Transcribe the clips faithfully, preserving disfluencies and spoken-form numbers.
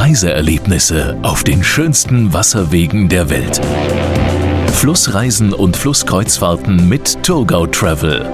Reiseerlebnisse auf den schönsten Wasserwegen der Welt. Flussreisen und Flusskreuzfahrten mit Thurgau Travel.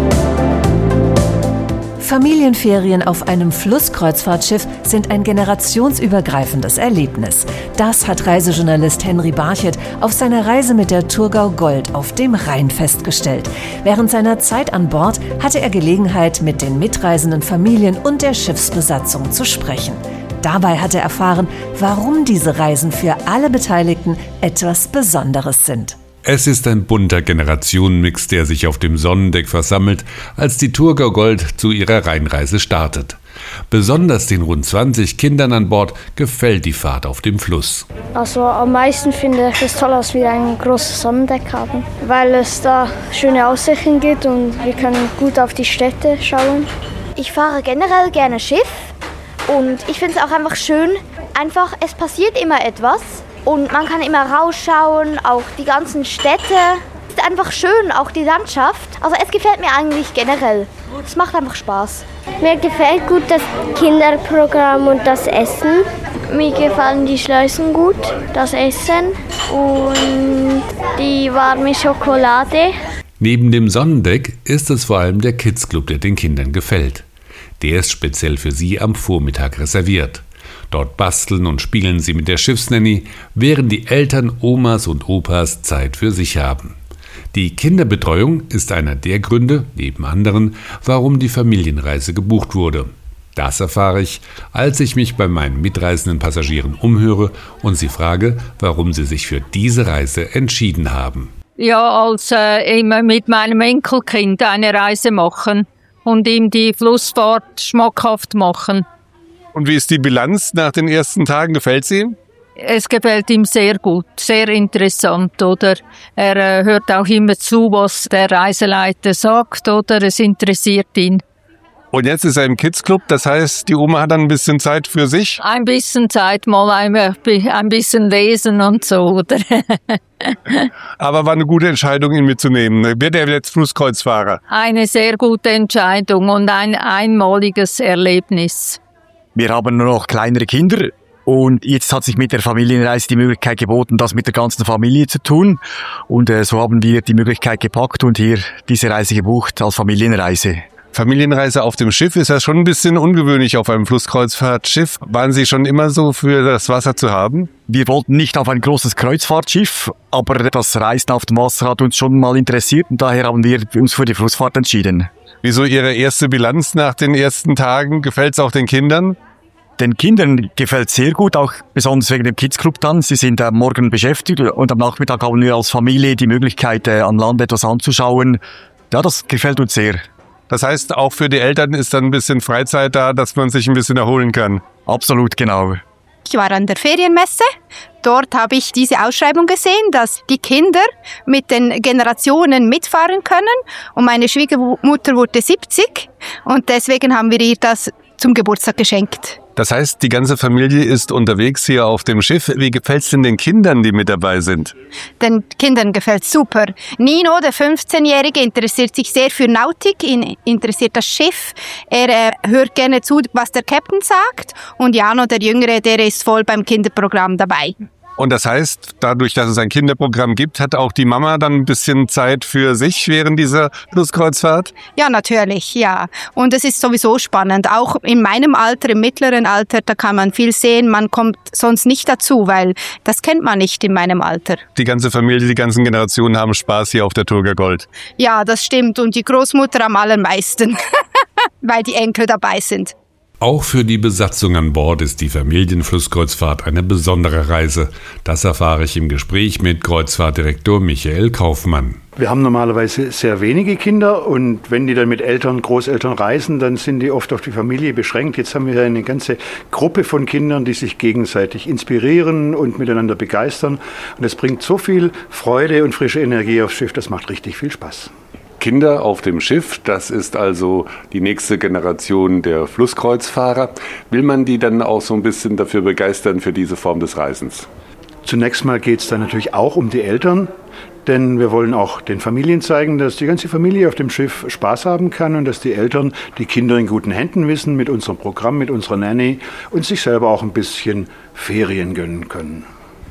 Familienferien auf einem Flusskreuzfahrtschiff sind ein generationsübergreifendes Erlebnis. Das hat Reisejournalist Henry Barchet auf seiner Reise mit der Thurgau Gold auf dem Rhein festgestellt. Während seiner Zeit an Bord hatte er Gelegenheit, mit den mitreisenden Familien und der Schiffsbesatzung zu sprechen. Dabei hat er erfahren, warum diese Reisen für alle Beteiligten etwas Besonderes sind. Es ist ein bunter Generationenmix, der sich auf dem Sonnendeck versammelt, als die Thurgau Gold zu ihrer Rheinreise startet. Besonders den rund zwanzig Kindern an Bord gefällt die Fahrt auf dem Fluss. Also am meisten finde ich es toll, dass wir ein großes Sonnendeck haben, weil es da schöne Aussichten gibt und wir können gut auf die Städte schauen. Ich fahre generell gerne Schiff und ich finde es auch einfach schön, einfach es passiert immer etwas. Und man kann immer rausschauen, auch die ganzen Städte. Es ist einfach schön, auch die Landschaft. Also es gefällt mir eigentlich generell. Es macht einfach Spaß. Mir gefällt gut das Kinderprogramm und das Essen. Mir gefallen die Schleusen gut, das Essen und die warme Schokolade. Neben dem Sonnendeck ist es vor allem der Kids Club, der den Kindern gefällt. Der ist speziell für sie am Vormittag reserviert. Dort basteln und spielen sie mit der Schiffsnanny, während die Eltern, Omas und Opas Zeit für sich haben. Die Kinderbetreuung ist einer der Gründe, neben anderen, warum die Familienreise gebucht wurde. Das erfahre ich, als ich mich bei meinen mitreisenden Passagieren umhöre und sie frage, warum sie sich für diese Reise entschieden haben. Ja, als äh, immer mit meinem Enkelkind eine Reise machen und ihm die Flussfahrt schmackhaft machen. Und wie ist die Bilanz nach den ersten Tagen? Gefällt sie ihm? Es gefällt ihm sehr gut, sehr interessant, oder? Er äh, hört auch immer zu, was der Reiseleiter sagt, oder? Es interessiert ihn. Und jetzt ist er im Kids Club, das heißt, die Oma hat dann ein bisschen Zeit für sich? Ein bisschen Zeit, mal ein, ein bisschen lesen und so, oder? Aber war eine gute Entscheidung, ihn mitzunehmen. Wird er jetzt Flusskreuzfahrer? Eine sehr gute Entscheidung und ein einmaliges Erlebnis. Wir haben nur noch kleinere Kinder und jetzt hat sich mit der Familienreise die Möglichkeit geboten, das mit der ganzen Familie zu tun. Und äh, so haben wir die Möglichkeit gepackt und hier diese Reise gebucht als Familienreise. Familienreise auf dem Schiff ist ja schon ein bisschen ungewöhnlich auf einem Flusskreuzfahrtschiff. Waren Sie schon immer so für das Wasser zu haben? Wir wollten nicht auf ein großes Kreuzfahrtschiff, aber das Reisen auf dem Wasser hat uns schon mal interessiert und daher haben wir uns für die Flussfahrt entschieden. Wieso Ihre erste Bilanz nach den ersten Tagen? Gefällt es auch den Kindern? Den Kindern gefällt es sehr gut, auch besonders wegen dem Kids Club dann. Sie sind am Morgen beschäftigt und am Nachmittag haben wir als Familie die Möglichkeit, äh, am Land etwas anzuschauen. Ja, das gefällt uns sehr. Das heißt, auch für die Eltern ist dann ein bisschen Freizeit da, dass man sich ein bisschen erholen kann? Absolut, genau. Ich war an der Ferienmesse. Dort habe ich diese Ausschreibung gesehen, dass die Kinder mit den Generationen mitfahren können. Und meine Schwiegermutter wurde siebzig und deswegen haben wir ihr das zum Geburtstag geschenkt. Das heißt, die ganze Familie ist unterwegs hier auf dem Schiff. Wie gefällt es denn den Kindern, die mit dabei sind? Den Kindern gefällt es super. Nino, der fünfzehnjährige, interessiert sich sehr für Nautik, ihn interessiert das Schiff. Er äh, hört gerne zu, was der Captain sagt. Und Jano, der Jüngere, der ist voll beim Kinderprogramm dabei. Und das heißt, dadurch, dass es ein Kinderprogramm gibt, hat auch die Mama dann ein bisschen Zeit für sich während dieser Flusskreuzfahrt? Ja, natürlich, ja. Und es ist sowieso spannend. Auch in meinem Alter, im mittleren Alter, da kann man viel sehen. Man kommt sonst nicht dazu, weil das kennt man nicht in meinem Alter. Die ganze Familie, die ganzen Generationen haben Spaß hier auf der Thurgau Gold. Ja, das stimmt. Und die Großmutter am allermeisten, weil die Enkel dabei sind. Auch für die Besatzung an Bord ist die Familienflusskreuzfahrt eine besondere Reise. Das erfahre ich im Gespräch mit Kreuzfahrtdirektor Michael Kaufmann. Wir haben normalerweise sehr wenige Kinder und wenn die dann mit Eltern, Großeltern reisen, dann sind die oft auf die Familie beschränkt. Jetzt haben wir eine ganze Gruppe von Kindern, die sich gegenseitig inspirieren und miteinander begeistern. Und das bringt so viel Freude und frische Energie aufs Schiff, das macht richtig viel Spaß. Kinder auf dem Schiff, das ist also die nächste Generation der Flusskreuzfahrer. Will man die dann auch so ein bisschen dafür begeistern für diese Form des Reisens? Zunächst mal geht es dann natürlich auch um die Eltern, denn wir wollen auch den Familien zeigen, dass die ganze Familie auf dem Schiff Spaß haben kann und dass die Eltern die Kinder in guten Händen wissen mit unserem Programm, mit unserer Nanny und sich selber auch ein bisschen Ferien gönnen können.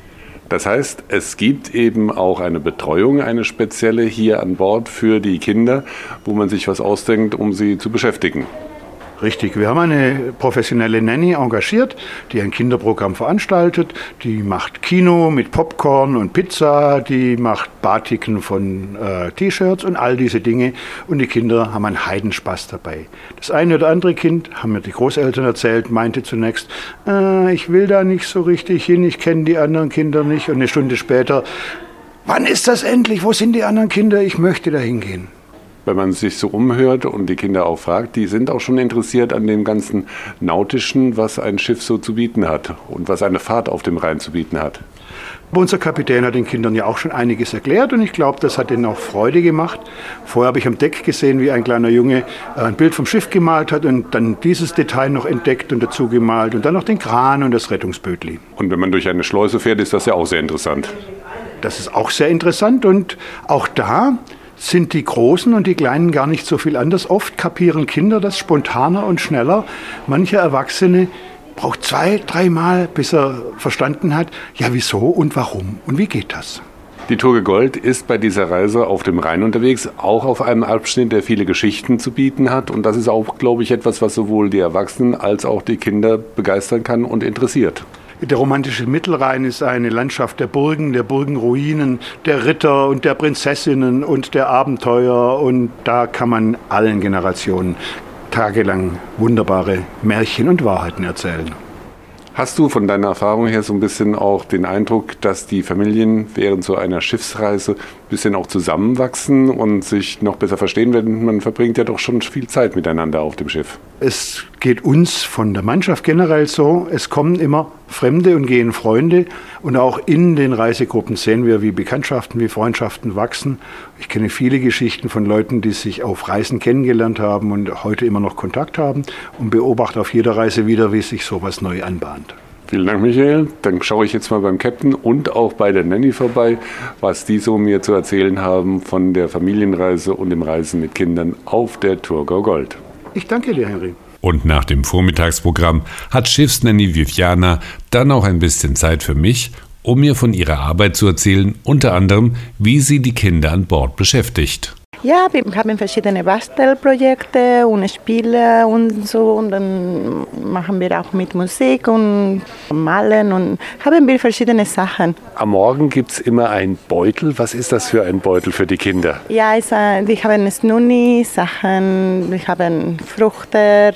Das heißt, es gibt eben auch eine Betreuung, eine spezielle hier an Bord für die Kinder, wo man sich was ausdenkt, um sie zu beschäftigen. Richtig, wir haben eine professionelle Nanny engagiert, die ein Kinderprogramm veranstaltet. Die macht Kino mit Popcorn und Pizza, die macht Batiken von äh, T-Shirts und all diese Dinge. Und die Kinder haben einen Heidenspaß dabei. Das eine oder andere Kind, haben mir die Großeltern erzählt, meinte zunächst, äh, ich will da nicht so richtig hin, ich kenne die anderen Kinder nicht. Und eine Stunde später, wann ist das endlich, wo sind die anderen Kinder, ich möchte da hingehen. Wenn man sich so umhört und die Kinder auch fragt, die sind auch schon interessiert an dem ganzen Nautischen, was ein Schiff so zu bieten hat und was eine Fahrt auf dem Rhein zu bieten hat. Unser Kapitän hat den Kindern ja auch schon einiges erklärt und ich glaube, das hat ihnen auch Freude gemacht. Vorher habe ich am Deck gesehen, wie ein kleiner Junge ein Bild vom Schiff gemalt hat und dann dieses Detail noch entdeckt und dazu gemalt und dann noch den Kran und das Rettungsbötli. Und wenn man durch eine Schleuse fährt, ist das ja auch sehr interessant. Das ist auch sehr interessant und auch da sind die Großen und die Kleinen gar nicht so viel anders. Oft kapieren Kinder das spontaner und schneller. Mancher Erwachsene braucht zwei, dreimal, bis er verstanden hat, ja wieso und warum und wie geht das. Die Turga Gold ist bei dieser Reise auf dem Rhein unterwegs, auch auf einem Abschnitt, der viele Geschichten zu bieten hat. Und das ist auch, glaube ich, etwas, was sowohl die Erwachsenen als auch die Kinder begeistern kann und interessiert. Der romantische Mittelrhein ist eine Landschaft der Burgen, der Burgenruinen, der Ritter und der Prinzessinnen und der Abenteuer. Und da kann man allen Generationen tagelang wunderbare Märchen und Wahrheiten erzählen. Hast du von deiner Erfahrung her so ein bisschen auch den Eindruck, dass die Familien während so einer Schiffsreise ein bisschen auch zusammenwachsen und sich noch besser verstehen werden? Man verbringt ja doch schon viel Zeit miteinander auf dem Schiff. Es geht uns von der Mannschaft generell so, es kommen immer Fremde und gehen Freunde und auch in den Reisegruppen sehen wir, wie Bekanntschaften, wie Freundschaften wachsen. Ich kenne viele Geschichten von Leuten, die sich auf Reisen kennengelernt haben und heute immer noch Kontakt haben und beobachte auf jeder Reise wieder, wie sich sowas neu anbahnt. Vielen Dank, Michael. Dann schaue ich jetzt mal beim Captain und auch bei der Nanny vorbei, was die so mir zu erzählen haben von der Familienreise und dem Reisen mit Kindern auf der Turga Gold. Ich danke dir, Henry. Und nach dem Vormittagsprogramm hat Schiffsnanny Viviana dann auch ein bisschen Zeit für mich, um mir von ihrer Arbeit zu erzählen, unter anderem, wie sie die Kinder an Bord beschäftigt. Ja, wir haben verschiedene Bastelprojekte und Spiele und so. Und dann machen wir auch mit Musik und Malen und haben wir verschiedene Sachen. Am Morgen gibt es immer einen Beutel. Was ist das für ein Beutel für die Kinder? Ja, es, wir haben Snuni-Sachen, wir haben Früchte,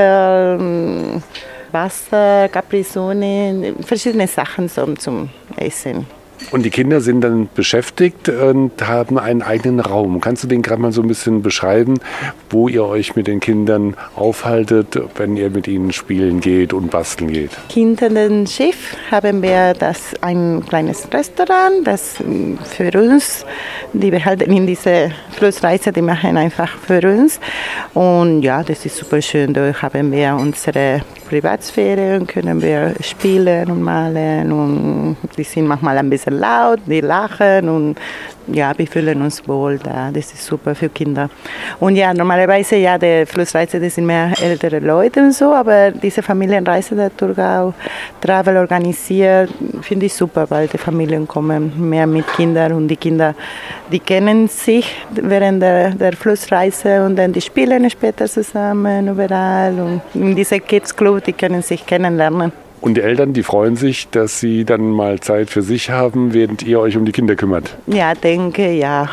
Riegel, Wasser, Capri-Sonne, verschiedene Sachen zum, zum Essen. Und die Kinder sind dann beschäftigt und haben einen eigenen Raum. Kannst du den gerade mal so ein bisschen beschreiben, wo ihr euch mit den Kindern aufhaltet, wenn ihr mit ihnen spielen geht und basteln geht? Hinter dem Schiff haben wir das ein kleines Restaurant, das für uns, die wir halten in diese Flussreise, die machen einfach für uns. Und ja, das ist super schön. Da haben wir unsere Privatsphäre und können wir spielen und malen und die sind manchmal ein bisschen laut, die lachen und ja, wir fühlen uns wohl da. Das ist super für Kinder. Und ja, normalerweise, ja, die Flussreise, das sind mehr ältere Leute und so, aber diese Familienreise der Thurgau Travel organisiert, finde ich super, weil die Familien kommen mehr mit Kindern und die Kinder, die kennen sich während der, der Flussreise und dann die spielen später zusammen überall und in dieser Kids Club, die können sich kennenlernen. Und die Eltern, die freuen sich, dass sie dann mal Zeit für sich haben, während ihr euch um die Kinder kümmert? Ja, denke, ja.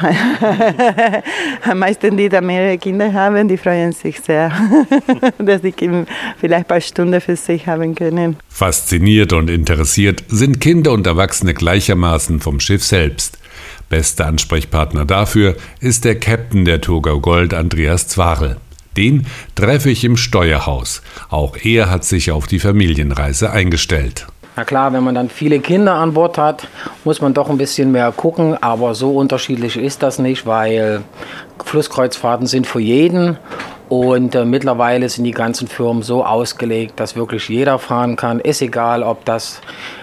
Am meisten, die da mehrere Kinder haben, die freuen sich sehr, dass die Kinder vielleicht ein paar Stunden für sich haben können. Fasziniert und interessiert sind Kinder und Erwachsene gleichermaßen vom Schiff selbst. Bester Ansprechpartner dafür ist der Captain der Turga Gold, Andreas Zwarel. Den treffe ich im Steuerhaus. Auch er hat sich auf die Familienreise eingestellt. Na klar, wenn man dann viele Kinder an Bord hat, muss man doch ein bisschen mehr gucken. Aber so unterschiedlich ist das nicht, weil Flusskreuzfahrten sind für jeden. Und äh, mittlerweile sind die ganzen Firmen so ausgelegt, dass wirklich jeder fahren kann. Ist egal, ob das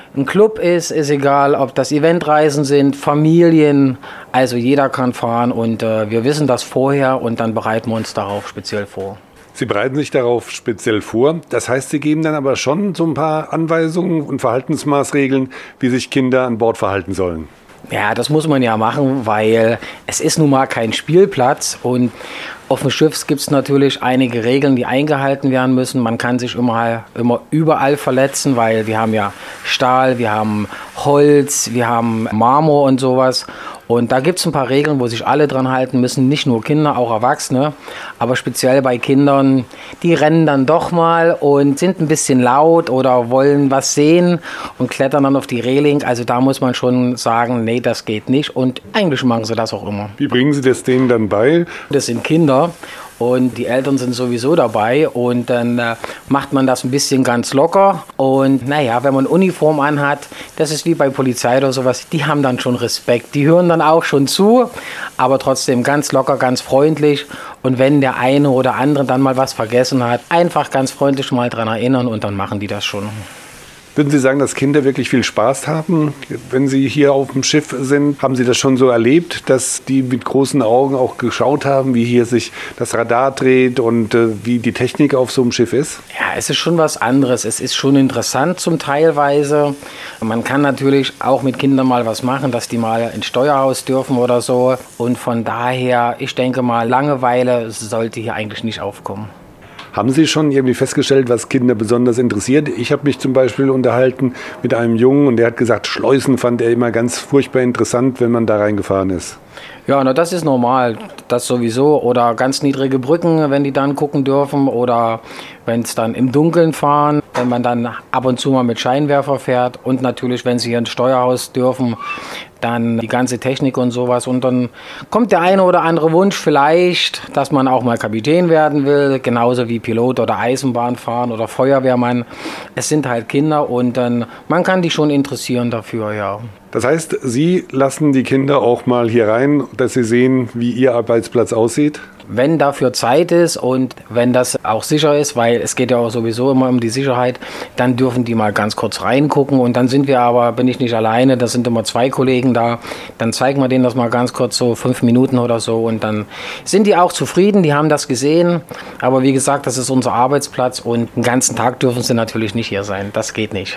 ein Club ist, ist egal, ob das Eventreisen sind, Familien, also jeder kann fahren und äh, wir wissen das vorher und dann bereiten wir uns darauf speziell vor. Sie bereiten sich darauf speziell vor. Das heißt, Sie geben dann aber schon so ein paar Anweisungen und Verhaltensmaßregeln, wie sich Kinder an Bord verhalten sollen. Ja, das muss man ja machen, weil es ist nun mal kein Spielplatz und auf dem Schiff gibt es natürlich einige Regeln, die eingehalten werden müssen. Man kann sich immer, immer überall verletzen, weil wir haben ja Stahl, wir haben Holz, wir haben Marmor und sowas. Und da gibt es ein paar Regeln, wo sich alle dran halten müssen, nicht nur Kinder, auch Erwachsene. Aber speziell bei Kindern, die rennen dann doch mal und sind ein bisschen laut oder wollen was sehen und klettern dann auf die Reling. Also da muss man schon sagen, nee, das geht nicht. Und eigentlich machen sie das auch immer. Wie bringen Sie das denen dann bei? Das sind Kinder. Und die Eltern sind sowieso dabei und dann äh, macht man das ein bisschen ganz locker. Und naja, wenn man Uniform anhat, das ist wie bei Polizei oder sowas, die haben dann schon Respekt. Die hören dann auch schon zu, aber trotzdem ganz locker, ganz freundlich. Und wenn der eine oder andere dann mal was vergessen hat, einfach ganz freundlich mal dran erinnern und dann machen die das schon. Würden Sie sagen, dass Kinder wirklich viel Spaß haben, wenn sie hier auf dem Schiff sind? Haben Sie das schon so erlebt, dass die mit großen Augen auch geschaut haben, wie hier sich das Radar dreht und äh, wie die Technik auf so einem Schiff ist? Ja, es ist schon was anderes. Es ist schon interessant zum Teilweise. Man kann natürlich auch mit Kindern mal was machen, dass die mal ins Steuerhaus dürfen oder so. Und von daher, ich denke mal, Langeweile sollte hier eigentlich nicht aufkommen. Haben Sie schon irgendwie festgestellt, was Kinder besonders interessiert? Ich habe mich zum Beispiel unterhalten mit einem Jungen und der hat gesagt, Schleusen fand er immer ganz furchtbar interessant, wenn man da reingefahren ist. Ja, na, das ist normal, das sowieso. Oder ganz niedrige Brücken, wenn die dann gucken dürfen. Oder wenn es dann im Dunkeln fahren, wenn man dann ab und zu mal mit Scheinwerfer fährt. Und natürlich, wenn sie hier ins Steuerhaus dürfen, dann die ganze Technik und sowas. Und dann kommt der eine oder andere Wunsch vielleicht, dass man auch mal Kapitän werden will. Genauso wie Pilot oder Eisenbahn fahren oder Feuerwehrmann. Es sind halt Kinder und dann, man kann die schon interessieren dafür, ja. Das heißt, Sie lassen die Kinder auch mal hier rein, dass sie sehen, wie Ihr Arbeitsplatz aussieht? Wenn dafür Zeit ist und wenn das auch sicher ist, weil es geht ja auch sowieso immer um die Sicherheit, dann dürfen die mal ganz kurz reingucken und dann sind wir aber, bin ich nicht alleine, da sind immer zwei Kollegen da, dann zeigen wir denen das mal ganz kurz, so fünf Minuten oder so und dann sind die auch zufrieden, die haben das gesehen, aber wie gesagt, das ist unser Arbeitsplatz und den ganzen Tag dürfen sie natürlich nicht hier sein, das geht nicht.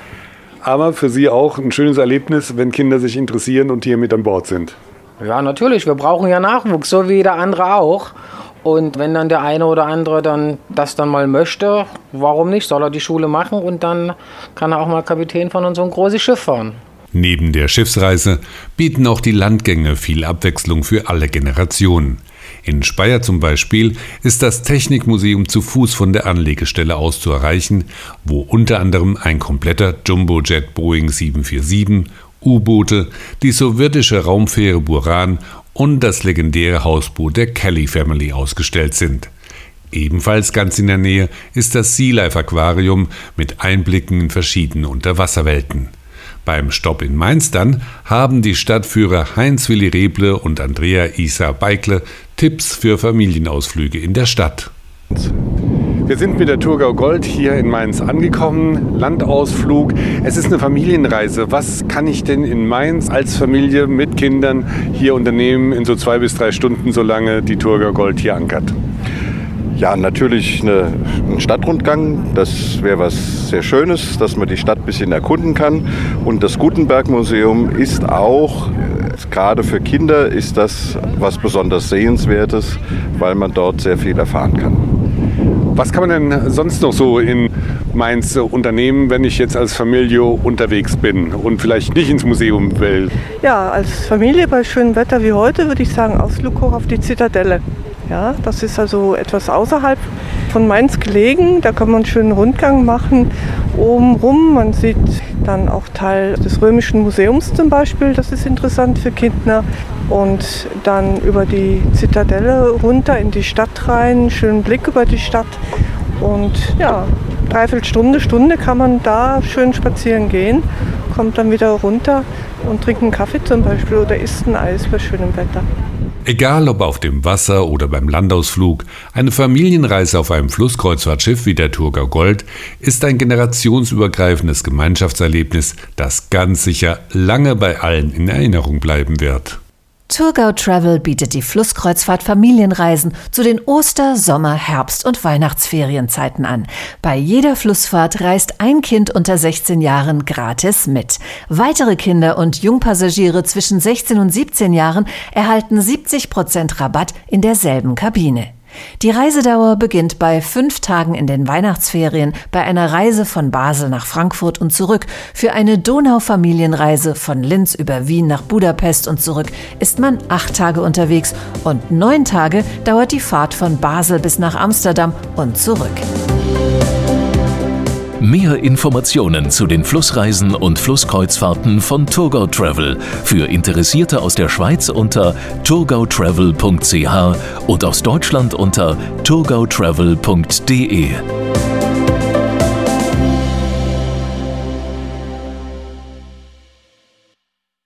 Aber für Sie auch ein schönes Erlebnis, wenn Kinder sich interessieren und hier mit an Bord sind. Ja, natürlich. Wir brauchen ja Nachwuchs, so wie jeder andere auch. Und wenn dann der eine oder andere dann das dann mal möchte, warum nicht? Soll er die Schule machen und dann kann er auch mal Kapitän von unserem großen Schiff fahren. Neben der Schiffsreise bieten auch die Landgänge viel Abwechslung für alle Generationen. In Speyer zum Beispiel ist das Technikmuseum zu Fuß von der Anlegestelle aus zu erreichen, wo unter anderem ein kompletter Jumbojet Boeing sieben vier sieben, U-Boote, die sowjetische Raumfähre Buran und das legendäre Hausboot der Kelly Family ausgestellt sind. Ebenfalls ganz in der Nähe ist das Sea Life Aquarium mit Einblicken in verschiedene Unterwasserwelten. Beim Stopp in Mainz dann haben die Stadtführer Heinz-Willi Reble und Andrea Isa Beikle Tipps für Familienausflüge in der Stadt. Wir sind mit der Thurgau Gold hier in Mainz angekommen, Landausflug. Es ist eine Familienreise. Was kann ich denn in Mainz als Familie mit Kindern hier unternehmen in so zwei bis drei Stunden, solange die Thurgau Gold hier ankert? Ja, natürlich eine, ein Stadtrundgang. Das wäre was sehr Schönes, dass man die Stadt ein bisschen erkunden kann. Und das Gutenberg-Museum ist auch, gerade für Kinder, ist das was besonders Sehenswertes, weil man dort sehr viel erfahren kann. Was kann man denn sonst noch so in Mainz unternehmen, wenn ich jetzt als Familie unterwegs bin und vielleicht nicht ins Museum will? Ja, als Familie bei schönem Wetter wie heute würde ich sagen, Ausflug hoch auf die Zitadelle. Ja, das ist also etwas außerhalb von Mainz gelegen. Da kann man einen schönen Rundgang machen. Oben rum, man sieht dann auch Teil des Römischen Museums zum Beispiel. Das ist interessant für Kinder. Und dann über die Zitadelle runter in die Stadt rein. Schönen Blick über die Stadt. Und ja, dreiviertel Stunde, Stunde kann man da schön spazieren gehen. Kommt dann wieder runter und trinkt einen Kaffee zum Beispiel oder isst ein Eis bei schönem Wetter. Egal ob auf dem Wasser oder beim Landausflug, eine Familienreise auf einem Flusskreuzfahrtschiff wie der Thurgau Gold ist ein generationsübergreifendes Gemeinschaftserlebnis, das ganz sicher lange bei allen in Erinnerung bleiben wird. Thurgau Travel bietet die Flusskreuzfahrt-Familienreisen zu den Oster-, Sommer-, Herbst- und Weihnachtsferienzeiten an. Bei jeder Flussfahrt reist ein Kind unter sechzehn Jahren gratis mit. Weitere Kinder und Jungpassagiere zwischen sechzehn und siebzehn Jahren erhalten siebzig Prozent Rabatt in derselben Kabine. Die Reisedauer beginnt bei fünf Tagen in den Weihnachtsferien bei einer Reise von Basel nach Frankfurt und zurück. Für eine Donau-Familienreise von Linz über Wien nach Budapest und zurück ist man acht Tage unterwegs und neun Tage dauert die Fahrt von Basel bis nach Amsterdam und zurück. Mehr Informationen zu den Flussreisen und Flusskreuzfahrten von Thurgau Travel für Interessierte aus der Schweiz unter thurgau travel punkt c h und aus Deutschland unter thurgau travel punkt d e.